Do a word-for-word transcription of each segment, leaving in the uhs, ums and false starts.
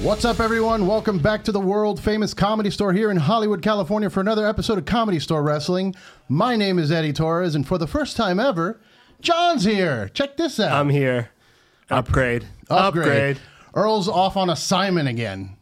What's up, everyone? Welcome back to the world-famous Comedy Store here in Hollywood, California for another episode of Comedy Store Wrestling. My name is Eddie Torres, and for the first time ever, John's here. Check this out. I'm here. Upgrade. Upgrade. Upgrade. Earl's off on assignment again.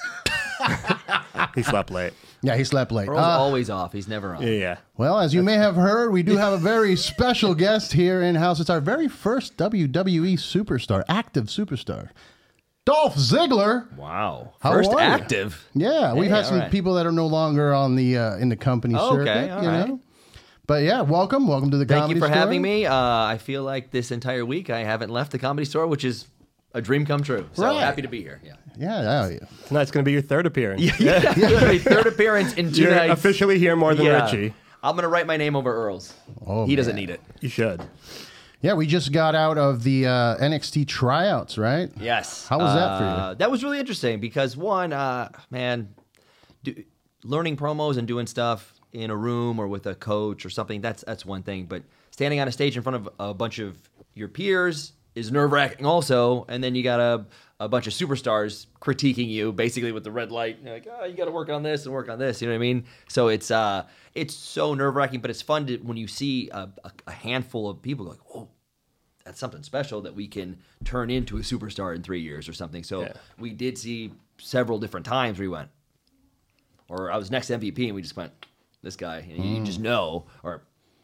He slept late. Yeah, he slept late. Earl's Uh, always off. He's never on. Yeah. well, as you may have heard, we do have a very special guest here in-house. It's our very first W W E superstar, active superstar, Dolph Ziggler. Wow. How First are you? active. Yeah, we've Hey, had some all right. people that are no longer on the uh, in the company Oh, circuit. okay, all you right. know? But yeah, welcome, welcome to the Thank Comedy you for Store. having me. Uh, I feel like this entire week I haven't left the Comedy Store, which is a dream come true. So Right. happy to be here. Yeah. Yeah, yeah. Tonight's going to be your third appearance. Yeah. My third appearance in two You're nights. officially here more than Yeah. Richie. I'm going to write my name over Earl's. Oh, he doesn't man. need it. You should. Yeah, we just got out of the uh, N X T tryouts, right? Yes. How was that for you? Uh, That was really interesting because one, uh, man, do, learning promos and doing stuff in a room or with a coach or something, that's that's one thing. But standing on a stage in front of a bunch of your peers is nerve-wracking also. And then you got a, a bunch of superstars critiquing you basically with the red light. You're like, oh, you got to work on this and work on this. You know what I mean? So it's uh, it's so nerve-wracking, but it's fun to, when you see a, a, a handful of people go like, whoa, that's something special that we can turn into a superstar in three years or something. So Yeah. we did see several different times where we went, or I was next M V P and we just went, this guy, and you just know. Or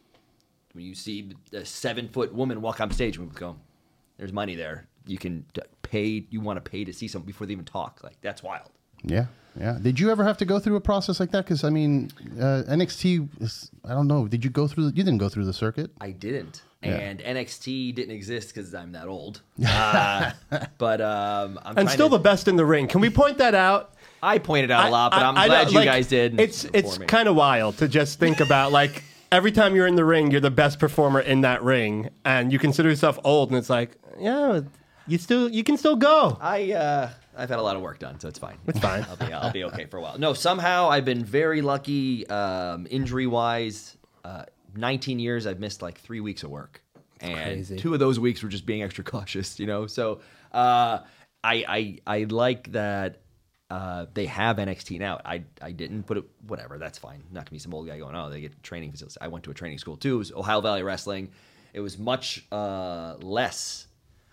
when you see a seven foot woman walk on stage, we go, there's money there. You can t- pay, you want to pay to see something before they even talk. Like, that's wild. Yeah, yeah. Did you ever have to go through a process like that? Because I mean, uh, N X T is, I don't know. Did you go through? The, you didn't go through the circuit. I didn't. Yeah. And N X T didn't exist because I'm that old. Uh, but um, I'm And trying still to, the best in the ring. Can we point that out? I pointed out a lot, but I- I'm I glad know, you like, guys did. It's before it's me. kind of wild to just think about like every time you're in the ring, you're the best performer in that ring, and you consider yourself old, and it's like, yeah, you still you can still go. I uh, I've had a lot of work done, so it's fine. It's fine. I'll be I'll be okay for a while. No, somehow I've been very lucky, um, injury wise. Uh, nineteen years, I've missed like three weeks of work, and crazy. two of those weeks were just being extra cautious. You know, so uh, I I I like that. Uh, they have N X T now. I I didn't put it. Whatever, that's fine. Not gonna be some old guy going, oh, they get training facilities. I went to a training school too. It was Ohio Valley Wrestling. It was much uh, less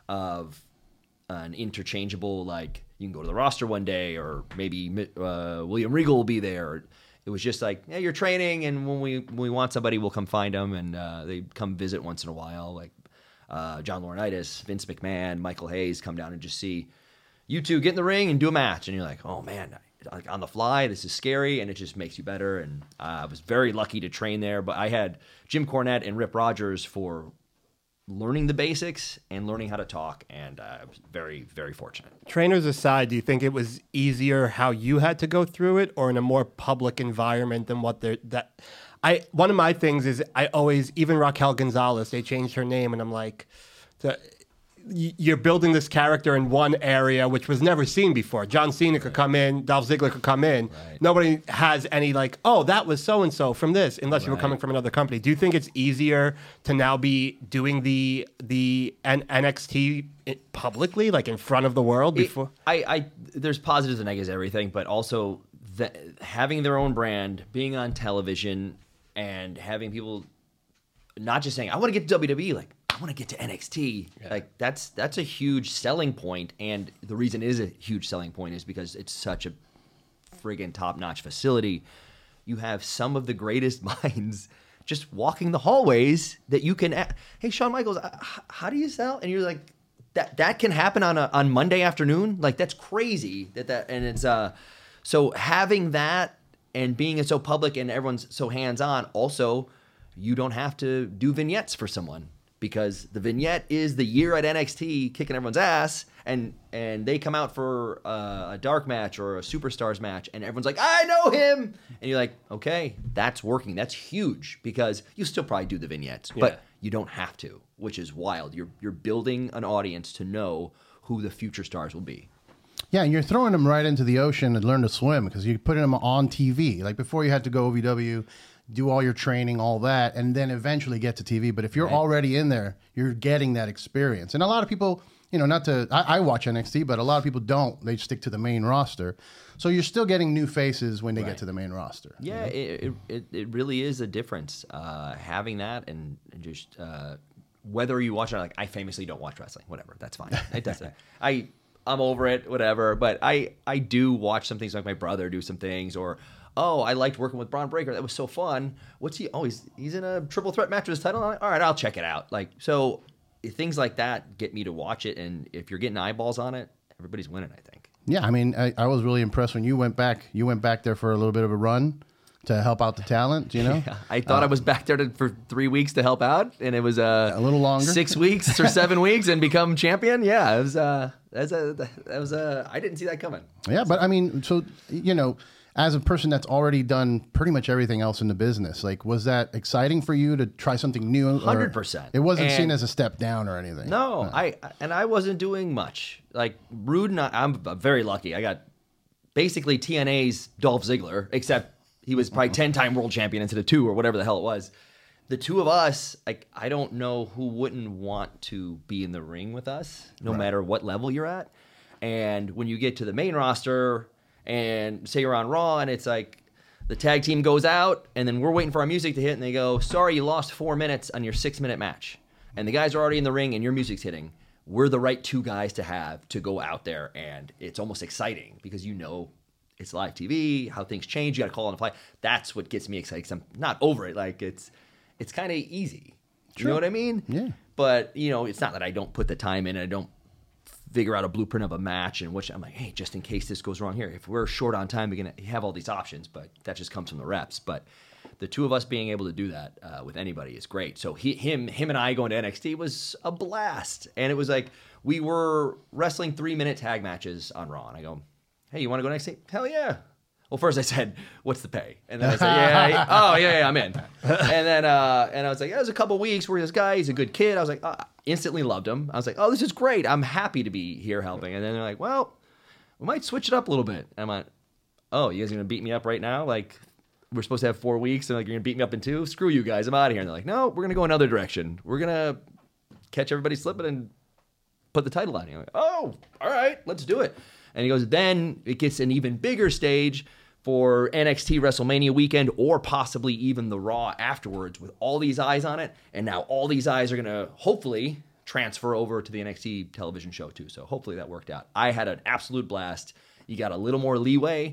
of an interchangeable, like you can go to the roster one day, or maybe uh, William Regal will be there. It was just like, yeah, you're training, and when we when we want somebody, we'll come find them, and uh, they come visit once in a while. Like uh, John Laurinaitis, Vince McMahon, Michael Hayes come down and just see you two get in the ring and do a match, and you're like, oh man, like on the fly, this is scary, and it just makes you better. And uh, I was very lucky to train there, but I had Jim Cornette and Rip Rogers for learning the basics and learning how to talk, and uh, I was very, very fortunate. Trainers aside, do you think it was easier how you had to go through it, or in a more public environment than what they're that? I one of my things is I always, even Raquel Gonzalez, they changed her name, and I'm like, the, y- you're building this character in one area which was never seen before. John Cena could come in, Dolph Ziggler could come in. Right. Nobody has any like, oh, that was so and so from this, unless you were Right. coming from another company. Do you think it's easier to now be doing the the N- NXT i- publicly, like in front of the world It- before? I, I, there's positives and negatives, to everything, but also the, having their own brand, being on television, and having people not just saying, I want to get to W W E, like, I want to get to N X T. Like, that's that's a huge selling point, and the reason it is a huge selling point is because it's such a friggin' top-notch facility. You have some of the greatest minds just walking the hallways that you can, a- hey, Shawn Michaels, uh, h- how do you sell? And you're like, that that can happen on a on Monday afternoon? Like, that's crazy. That that and it's uh so having that and being so public and everyone's so hands-on, also you don't have to do vignettes for someone, because the vignette is the year at N X T kicking everyone's ass, and and they come out for uh, a dark match or a superstars match, and everyone's like, I know him, and you're like, okay, that's working. That's huge, because you still probably do the vignettes, Yeah. but you don't have to, which is wild. You're you're building an audience to know who the future stars will be. Yeah, and you're throwing them right into the ocean and learn to swim, because you're putting them on T V. Like before, you had to go O V W, do all your training, all that, and then eventually get to T V. But if you're Right. already in there, you're getting that experience. And a lot of people, you know, not to, I, I watch N X T, but a lot of people don't. They stick to the main roster. So you're still getting new faces when they Right. get to the main roster. Yeah, you know? it, it it really is a difference uh, having that and, and just uh, whether you watch it. Like I famously don't watch wrestling. Whatever, that's fine. It doesn't. I I'm over it. Whatever. But I I do watch some things like my brother do some things or. Oh, I liked working with Braun Breaker. That was so fun. What's he? Oh, he's he's in a triple threat match with his title. All right, I'll check it out. Like so, things like that get me to watch it. And if you're getting eyeballs on it, everybody's winning. I think. Yeah, I mean, I, I was really impressed when you went back. You went back there for a little bit of a run to help out the talent. You know, Yeah, I thought uh, I was back there to, for three weeks to help out, and it was uh, a little longer, six weeks or seven weeks, and become champion. Yeah, it was. Uh, that's a that was a. I didn't see that coming. Yeah, but I mean, so you know. As a person that's already done pretty much everything else in the business, like, was that exciting for you to try something new? one hundred percent. It wasn't and seen as a step down or anything. No, no, I and I wasn't doing much. Like Rude and I, I'm very lucky. I got basically T N A's Dolph Ziggler, except he was probably ten-time world champion instead of two or whatever the hell it was. The two of us, like, I don't know who wouldn't want to be in the ring with us, no right. matter what level you're at. And when you get to the main roster. And say you're on Raw, and it's like the tag team goes out, and then we're waiting for our music to hit, and they go, sorry, you lost four minutes on your six-minute match. And the guys are already in the ring, and your music's hitting. We're the right two guys to have to go out there, and it's almost exciting because you know it's live T V, how things change, you got to call on the fly. That's what gets me excited because I'm not over it. Like, it's it's kind of easy. True. You know what I mean? Yeah. But, you know, it's not that I don't put the time in and I don't figure out a blueprint of a match and which I'm like, hey, just in case this goes wrong here. If we're short on time, we're going to have all these options, but that just comes from the reps. But the two of us being able to do that uh, with anybody is great. So he, him, him and I going to N X T was a blast. And it was like, we were wrestling three minute tag matches on Raw. And I go, hey, you want to go to N X T? Hell yeah. Well, first I said, what's the pay? And then I said, yeah, yeah. oh, yeah, yeah, I'm in. And then uh, and I was like, yeah, it was a couple weeks where this guy, he's a good kid. I was like, oh, instantly loved him. I was like, oh, this is great. I'm happy to be here helping. And then they're like, well, we might switch it up a little bit. And I'm like, oh, you guys are going to beat me up right now? Like, we're supposed to have four weeks, and like you're going to beat me up in two? Screw you guys. I'm out of here. And they're like, no, we're going to go another direction. We're going to catch everybody slipping and put the title on you. I'm like, oh, all right, let's do it. And he goes, then it gets an even bigger stage for N X T WrestleMania weekend or possibly even the Raw afterwards with all these eyes on it. And now all these eyes are going to hopefully transfer over to the N X T television show too. So hopefully that worked out. I had an absolute blast. You got a little more leeway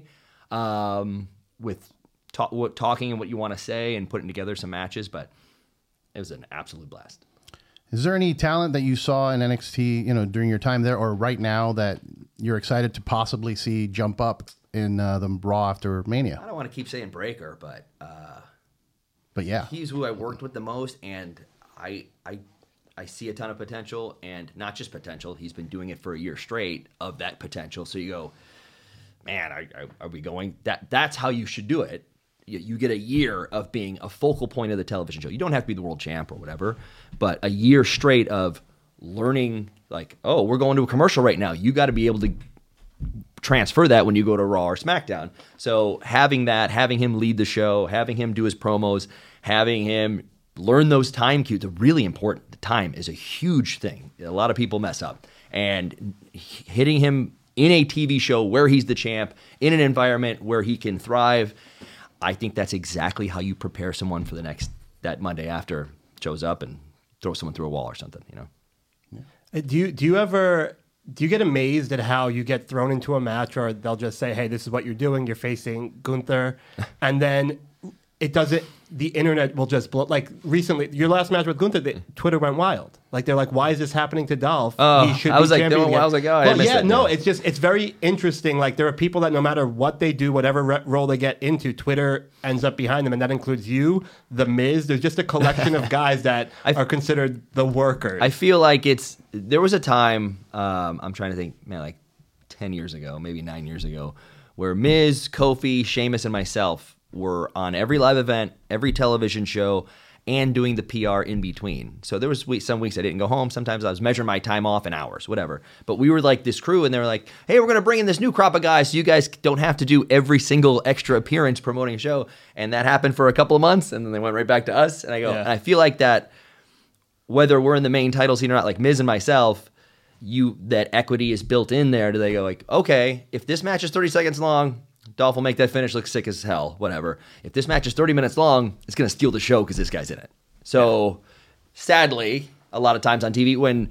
um, with talk, what, talking and what you want to say and putting together some matches, but it was an absolute blast. Is there any talent that you saw in N X T, you know, during your time there or right now that you're excited to possibly see jump up in uh, the Raw after Mania? I don't want to keep saying Breaker, but uh, but yeah, he's who I worked with the most, and I I I see a ton of potential, and not just potential. He's been doing it for a year straight of that potential. So you go, man, are, are, are we going? That that's how you should do it. You, you get a year of being a focal point of the television show. You don't have to be the world champ or whatever, but a year straight of learning. Like, oh, we're going to a commercial right now. You got to be able to transfer that when you go to Raw or SmackDown. So having that, having him lead the show, having him do his promos, having him learn those time cues are really important. The time is a huge thing. A lot of people mess up. And hitting him in a T V show where he's the champ, in an environment where he can thrive, I think that's exactly how you prepare someone for the next, that Monday after shows up and throw someone through a wall or something, you know? Yeah. Do you, do you ever... Do you get amazed at how you get thrown into a match or they'll just say, hey, this is what you're doing. You're facing Gunther. And then it doesn't, the internet will just blow. Like recently, your last match with Gunther, the, Twitter went wild. Like they're like, why is this happening to Dolph? Oh, he should I was be like, champion no, I was like, oh, I well, missed yeah, it. no, Yeah. it's just, it's very interesting. Like there are people that no matter what they do, whatever re- role they get into, Twitter ends up behind them. And that includes you, The Miz. There's just a collection of guys that I, are considered the workers. I feel like it's, there was a time, um, I'm trying to think, man, like ten years ago, maybe nine years ago, where Miz, Kofi, Sheamus, and myself were on every live event, every television show, and doing the P R in between. So there was weeks, some weeks I didn't go home. Sometimes I was measuring my time off in hours, whatever. But we were like this crew, and they were like, hey, we're going to bring in this new crop of guys so you guys don't have to do every single extra appearance promoting a show. And that happened for a couple of months, and then they went right back to us. And I go, Yeah. and I feel like that, whether we're in the main title scene or not, like Miz and myself, you that equity is built in there. Do they go like, okay, if this match is thirty seconds long, Dolph will make that finish look sick as hell, whatever. If this match is thirty minutes long, it's going to steal the show because this guy's in it. So, sadly, a lot of times on T V, when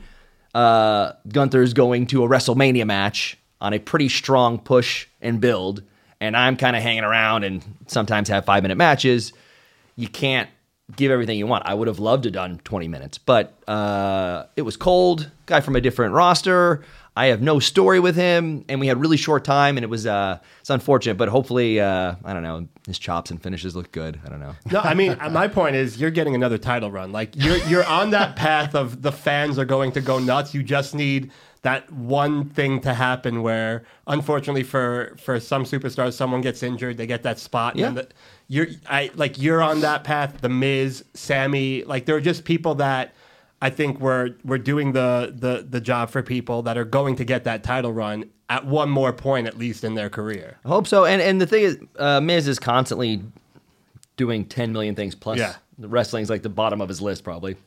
uh, Gunther's going to a WrestleMania match on a pretty strong push and build, and I'm kind of hanging around and sometimes have five-minute matches, you can't give everything you want. I would have loved to have done twenty minutes, but uh, it was cold, guy from a different roster. I have no story with him, and we had really short time, and it was uh, it's unfortunate, but hopefully, uh, I don't know, his chops and finishes look good. I don't know. No, I mean, my point is you're getting another title run. Like, you're you're on that path of the fans are going to go nuts. You just need that one thing to happen where, unfortunately for, for some superstars, someone gets injured, they get that spot. And yeah. the, you're I like you're on that path. The Miz, Sammy, like there are just people that I think we're we're doing the, the the job for people that are going to get that title run at one more point at least in their career. I hope so. And and the thing is, uh, Miz is constantly doing ten million things plus. Yeah. The wrestling's like the bottom of his list probably.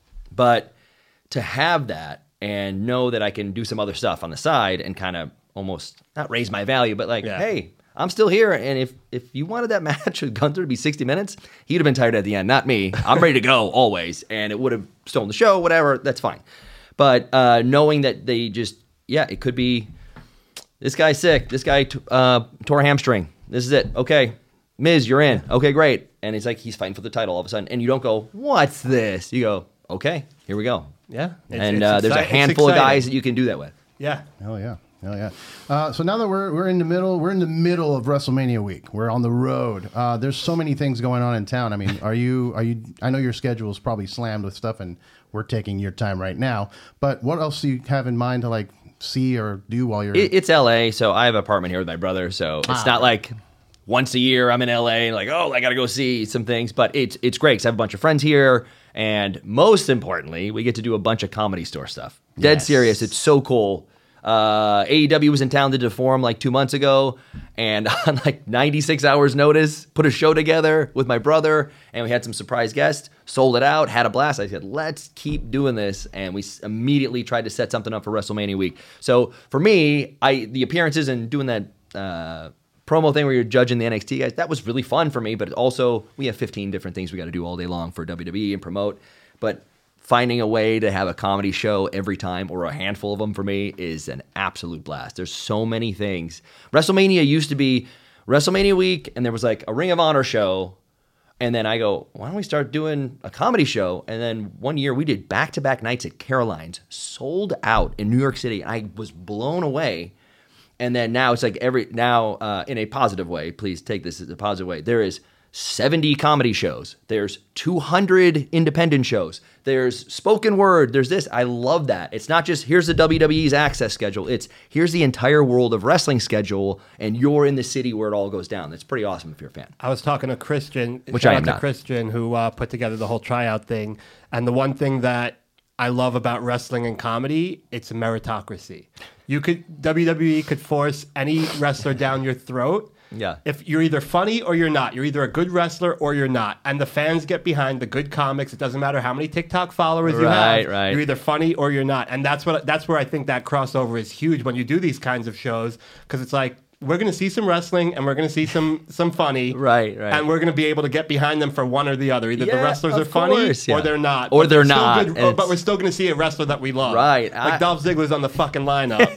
But to have that and know that I can do some other stuff on the side and kind of almost not raise my value, but like, Yeah. hey, I'm still here. And if if you wanted that match with Gunther to be sixty minutes, he'd have been tired at the end, not me. I'm ready to go always. And it would have stolen the show, whatever. That's fine. But uh, knowing that they just, yeah, it could be this guy's sick. This guy t- uh, tore a hamstring. This is it. Okay. Miz, you're in. Okay, great. And it's like he's fighting for the title all of a sudden. And you don't go, what's this? You go, okay, here we go. Yeah. It's, and it's uh, there's a exci- it's handful of exciting. guys that you can do that with. Yeah. Oh yeah, oh yeah. Uh, so now that we're we're in the middle, we're in the middle of WrestleMania week. We're on the road. Uh, there's so many things going on in town. I mean, are you are you? I know your schedule is probably slammed with stuff, and we're taking your time right now. But what else do you have in mind to like see or do while you're? It, it's L A, so I have an apartment here with my brother. So it's Ah. not like once a year I'm in L A and like, oh, I got to go see some things. But it's it's great because I have a bunch of friends here. And most importantly, we get to do a bunch of Comedy Store stuff. Dead Yes. serious. It's so cool. Uh, A E W was in town, did a forum like two months ago, and on like ninety-six hours notice, put a show together with my brother, and we had some surprise guests, sold it out, had a blast. I said, let's keep doing this, and we s- immediately tried to set something up for WrestleMania week. So for me, I the appearances and doing that uh, promo thing where you're judging the N X T guys, that was really fun for me, but also we have fifteen different things we got to do all day long for W W E and promote, but finding a way to have a comedy show every time, or a handful of them for me, is an absolute blast. There's so many things. WrestleMania used to be WrestleMania week, and there was like a Ring of Honor show, and then I go, why don't we start doing a comedy show? And then one year we did back-to-back nights at Caroline's, sold out in New York City. I was blown away. And then now it's like every, now uh, in a positive way, please take this as a positive way, there is seventy comedy shows. There's two hundred independent shows. There's spoken word. There's this. I love that. It's not just here's the W W E's access schedule. It's here's the entire world of wrestling schedule, and you're in the city where it all goes down. That's pretty awesome if you're a fan. I was talking to Christian, Which shout I out am to not. Christian, who uh, put together the whole tryout thing. And the one thing that I love about wrestling and comedy, it's a meritocracy. You could W W E could force any wrestler down your throat. Yeah. If you're either funny or you're not, you're either a good wrestler or you're not. And the fans get behind the good comics. It doesn't matter how many TikTok followers you Right, have. right. You're either funny or you're not. And that's what that's where I think that crossover is huge when you do these kinds of shows, because it's like we're going to see some wrestling and we're going to see some some funny. Right, right. And we're going to be able to get behind them for one or the other. Either the Yeah, wrestlers are of funny course, yeah. or they're not. Or But they're still not, good- and but it's- we're still going to see a wrestler that we love. Right, Like I- Dolph Ziggler's on the fucking lineup.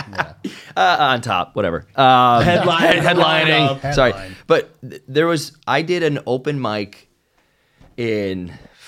Uh, on top, whatever. Um, Headline- head- headlining. Headline. Sorry, Headline. but th- there was. I did an open mic in.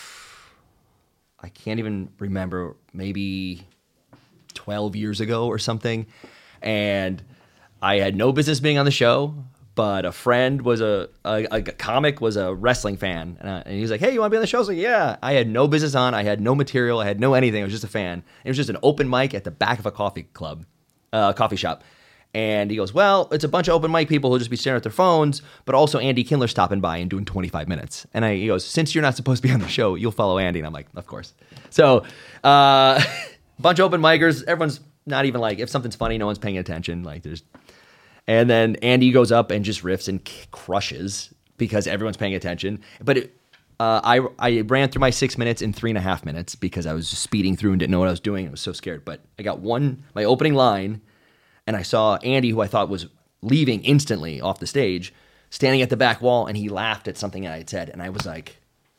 I can't even remember. Maybe twelve years ago or something, and I had no business being on the show. But a friend was a a, a comic was a wrestling fan, and, I, and he was like, "Hey, you want to be on the show?" I was like, "Yeah." I had no business on. I had no material. I had no anything. I was just a fan. It was just an open mic at the back of a coffee club. Uh, coffee shop. And he goes, well, it's a bunch of open mic people who'll just be staring at their phones, but also Andy Kindler stopping by and doing twenty-five minutes. And I, he goes, since you're not supposed to be on the show, you'll follow Andy. And I'm like, of course. So, uh, bunch of open micers. Everyone's not even like, if something's funny, no one's paying attention. Like there's, and then Andy goes up and just riffs and c- crushes because everyone's paying attention. But it, Uh, I I ran through my six minutes in three and a half minutes because I was just speeding through and didn't know what I was doing. I was so scared. But I got one, my opening line, and I saw Andy, who I thought was leaving instantly off the stage, standing at the back wall, and he laughed at something I had said. And I was like,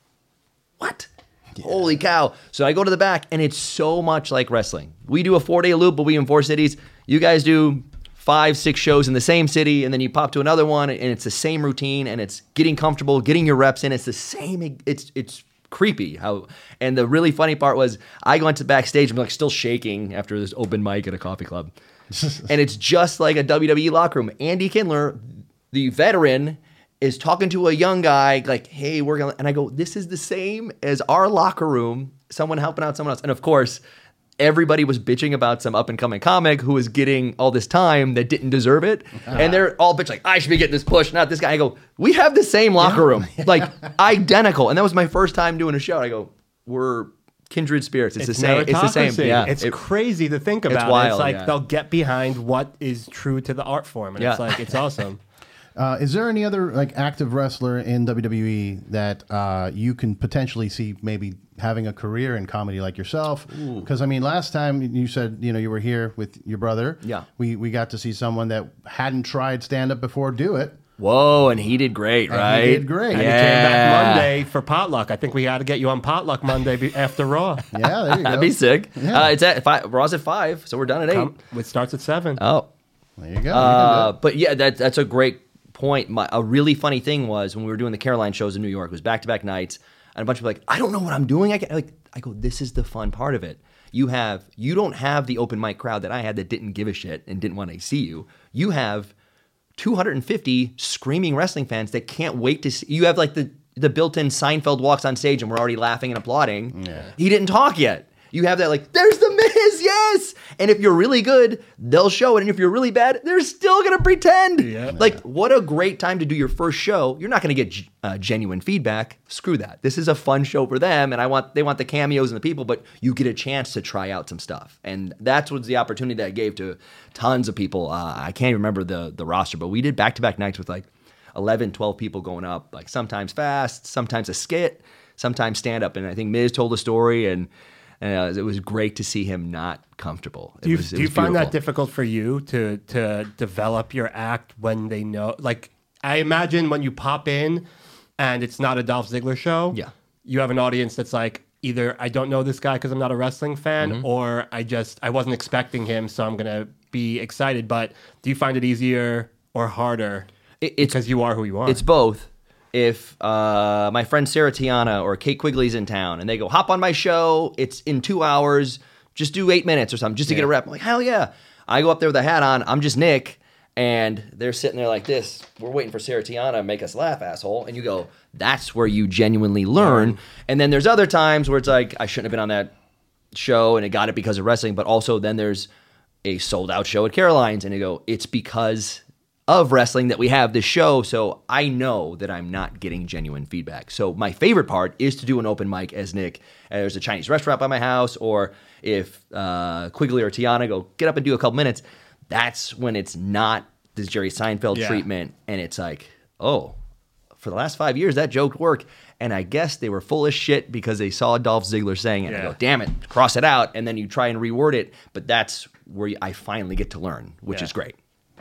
what? Yeah. Holy cow. So I go to the back, and it's so much like wrestling. We do a four-day loop, but we in four cities. You guys do five, six shows in the same city, and then you pop to another one, and it's the same routine, and it's getting comfortable, getting your reps in. It's the same. It's it's creepy how. And the really funny part was I went to backstage and I'm like still shaking after this open mic at a coffee club, and it's just like a W W E locker room. Andy Kindler, the veteran, is talking to a young guy like, "Hey, we're gonna," and I go, "This is the same as our locker room. Someone helping out someone else," and of course. Everybody was bitching about some up-and-coming comic who was getting all this time that didn't deserve it. Uh-huh. And they're all bitch like, I should be getting this push, not this guy. I go, we have the same locker yeah. room. Like, identical. And that was my first time doing a show. And I go, we're kindred spirits. It's, it's the same. It's the same. Yeah. It's it, crazy to think about. It's wild, it's like yeah. they'll get behind what is true to the art form. And yeah. it's like, it's awesome. Uh, is there any other like active wrestler in W W E that uh, you can potentially see maybe having a career in comedy like yourself? Because I mean, last time you said you know you were here with your brother. Yeah, we we got to see someone that hadn't tried stand up before do it. Whoa, and he did great, and right? He did great. And yeah. he came back Monday for Potluck. I think we got to get you on Potluck Monday be- after Raw. Yeah, there you go. That'd be sick. Yeah. Uh, it's at five, Raw's at five, so we're done at eight. Come, it starts at seven. Oh, there you go. Uh, but yeah, that, that's a great point. My, a really funny thing was when we were doing the Caroline shows in New York, it was back-to-back nights, and a bunch of people like, I don't know what I'm doing. I can, like, I go, this is the fun part of it. You have, you don't have the open mic crowd that I had that didn't give a shit and didn't want to see you. You have two hundred fifty screaming wrestling fans that can't wait to see. You have like the the built-in Seinfeld walks on stage and we're already laughing and applauding. Yeah. He didn't talk yet. You have that like, there's the Miz, yes! And if you're really good, they'll show it. And if you're really bad, they're still going to pretend. Yeah. Like, what a great time to do your first show. You're not going to get uh, genuine feedback. Screw that. This is a fun show for them, and I want they want the cameos and the people, but you get a chance to try out some stuff. And that's what's the opportunity that I gave to tons of people. Uh, I can't even remember the, the roster, but we did back-to-back nights with like eleven, twelve people going up, like sometimes fast, sometimes a skit, sometimes stand-up. And I think Miz told a story, and And uh, it was great to see him not comfortable. It do you, was, it do you was find beautiful. that difficult for you to to develop your act when they know? Like, I imagine when you pop in and it's not a Dolph Ziggler show, yeah. you have an audience that's like, either I don't know this guy because I'm not a wrestling fan, mm-hmm. or I just, I wasn't expecting him, so I'm going to be excited. But do you find it easier or harder it, it's, because you are who you are? It's both. If uh, my friend Sarah Tiana or Kate Quigley's in town and they go, hop on my show, it's in two hours, just do eight minutes or something, just to yeah. get a rep. I'm like, hell yeah. I go up there with a hat on, I'm just Nick, and they're sitting there like this. We're waiting for Sarah Tiana to make us laugh, asshole. And you go, that's where you genuinely learn. Mm. And then there's other times where it's like, I shouldn't have been on that show and it got it because of wrestling, but also then there's a sold out show at Caroline's and you go, it's because of wrestling that we have this show, so I know that I'm not getting genuine feedback. So my favorite part is to do an open mic as Nick. And there's a Chinese restaurant by my house, or if uh, Quigley or Tiana go, get up and do a couple minutes, that's when it's not this Jerry Seinfeld yeah. treatment, and it's like, oh, for the last five years, that joke worked. And I guess they were full of shit because they saw Dolph Ziggler saying it. Yeah. And I go, damn it, cross it out, and then you try and reword it, but that's where I finally get to learn, which yeah. is great.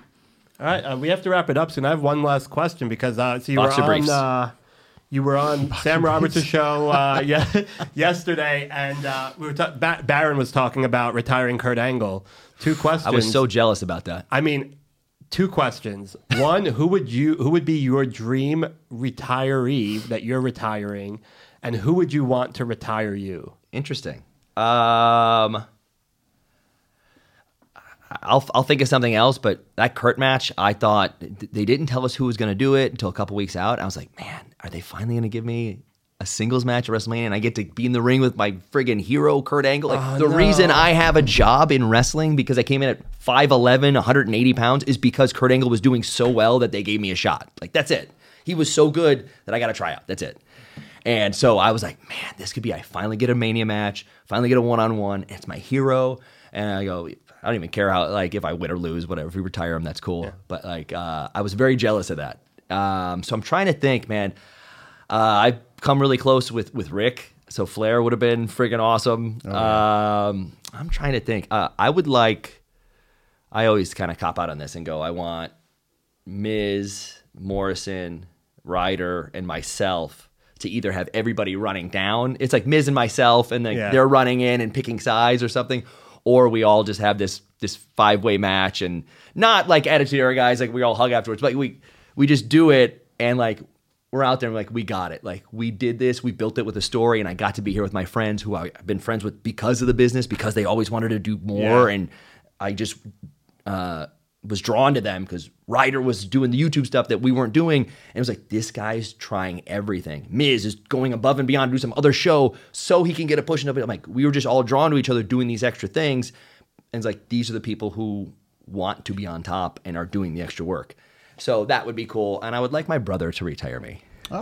All right, uh, we have to wrap it up soon. I have one last question because uh, so you Boxer were briefs. on uh, you were on Boxer Sam briefs. Roberts' show uh, yeah, yesterday, and uh, we were ta- ba- Baron was talking about retiring Kurt Angle. Two questions. I was so jealous about that. I mean, two questions. One, who would you who would be your dream retiree that you're retiring, and who would you want to retire you? Interesting. Um, I'll I'll think of something else, but that Kurt match, I thought they didn't tell us who was going to do it until a couple weeks out. I was like, man, are they finally going to give me a singles match at WrestleMania and I get to be in the ring with my friggin' hero Kurt Angle? Like Oh, the no. reason I have a job in wrestling because I came in at five eleven, one hundred eighty pounds is because Kurt Angle was doing so well that they gave me a shot. Like that's it. He was so good that I got to try out. That's it. And so I was like, man, this could be, I finally get a Mania match, finally get a one-on-one. It's my hero. And I go, I don't even care how, like, if I win or lose, whatever. If we retire him, that's cool. Yeah. But, like, uh, I was very jealous of that. Um, so I'm trying to think, man. Uh, I've come really close with, with Rick, so Flair would have been friggin' awesome. Oh, yeah. um, I'm trying to think. Uh, I would like, I always kind of cop out on this and go, I want Miz, Morrison, Ryder, and myself to either have everybody running down. It's like Miz and myself, and then Yeah. they're running in and picking sides or something. Or we all just have this this five-way match, and not like Attitude Era guys, like we all hug afterwards, but we we just do it, and like we're out there and like, we got it. Like we did this, we built it with a story, and I got to be here with my friends who I've been friends with because of the business, because they always wanted to do more, Yeah. and I just uh, was drawn to them because Ryder was doing the YouTube stuff that we weren't doing, and it was like, this guy's trying everything. Miz is going above and beyond to do some other show so he can get a push and up. I'm like, we were just all drawn to each other doing these extra things, and it's like, these are the people who want to be on top and are doing the extra work. So that would be cool, and I would like my brother to retire me.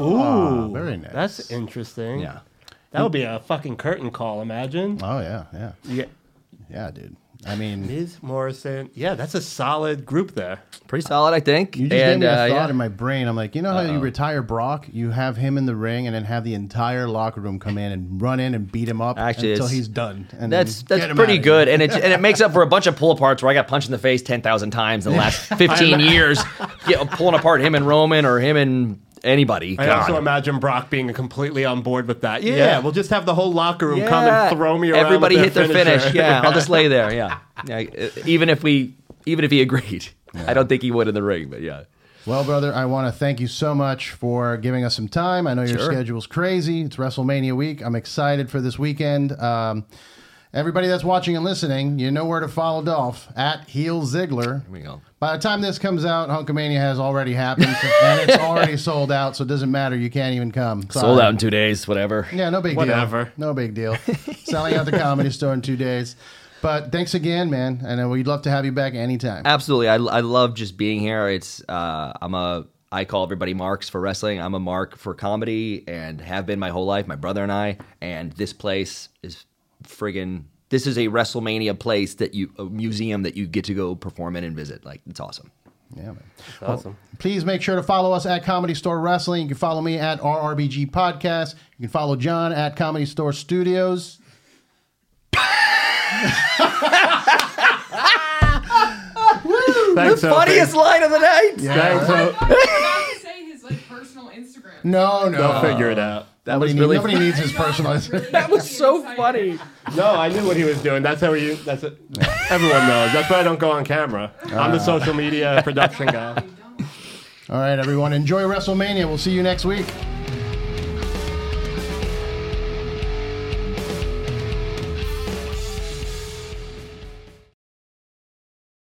Oh, very nice. That's interesting. Yeah. That would be a fucking curtain call, imagine. Oh yeah, yeah, Yeah. yeah, dude. I mean, Miz, Morrison. Yeah, that's a solid group there. Pretty solid, I think. you just and, gave me a uh, thought yeah. in my brain. I'm like, you know how you retire Brock? You have him in the ring, and then have the entire locker room come in and run in and beat him up Actually, until it's- he's done. And That's then that's get him pretty outta good, here. and it and it makes up for a bunch of pull aparts where I got punched in the face ten thousand times in the last fifteen years, get, pulling apart him and Roman or him and anybody. I God. also imagine Brock being completely on board with that. Yeah, Yeah. we'll just have the whole locker room come Yeah. and throw me around. Everybody with hit their finisher. finish. Yeah, I'll just lay there. Yeah. yeah, even if we, even if he agreed, I don't think he would in the ring, but yeah. Well, brother, I want to thank you so much for giving us some time. I know your Sure. schedule's crazy. It's WrestleMania week. I'm excited for this weekend. Um, everybody that's watching and listening, you know where to follow Dolph, at Heel Ziggler. Here we go. By the time this comes out, Hunkamania has already happened, and it's already sold out, so it doesn't matter. You can't even come. Sorry. Sold out in two days, whatever. Yeah, no big Whatever. deal. No big deal. Selling out the Comedy Store in two days. But thanks again, man, and uh, we'd love to have you back anytime. Absolutely, I, I love just being here. It's uh, I'm a I call everybody Marks for wrestling. I'm a Mark for comedy, and have been my whole life. My brother and I, and this place is friggin'. This is a WrestleMania place that you a museum that you get to go perform in and visit. Like, it's awesome. Yeah, man. Awesome. Please make sure to follow us at Comedy Store Wrestling. You can follow me at R R B G Podcast. You can follow John at Comedy Store Studios. Thanks, Sophie. Funniest line of the night. Thanks, Sophie. I was about to say his like personal Instagram. No, no. They'll figure it out. That Nobody, was need- really nobody needs his personal. That was so funny. No, I knew what he was doing. That's how he. That's it. Everyone knows. That's why I don't go on camera. I'm the social media production guy. All right, everyone. Enjoy WrestleMania. We'll see you next week.